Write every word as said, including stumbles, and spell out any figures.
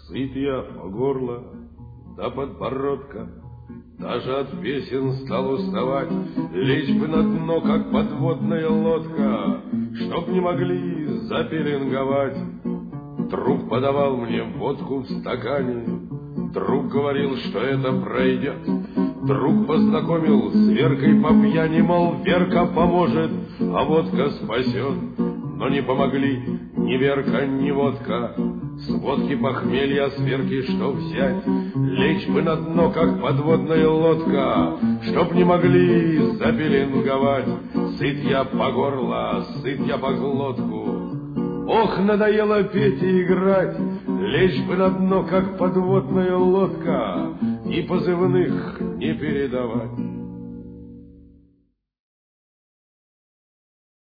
Сыт я по горло до подбородка, даже от песен стал уставать, лечь бы на дно, как подводная лодка, чтоб не могли запеленговать. Друг подавал мне водку в стакане, друг говорил, что это пройдет. Друг познакомил с Веркой по пьяни, мол, Верка поможет, а водка спасет. Но не помогли ни Верка, ни водка. С водки похмелья, с Верки что взять? Лечь бы на дно, как подводная лодка, чтоб не могли запеленговать. Сыт я по горло, сыт я по глотку. Ох, надоело петь и играть, лечь бы на дно, как подводная лодка, и позывных не передавать.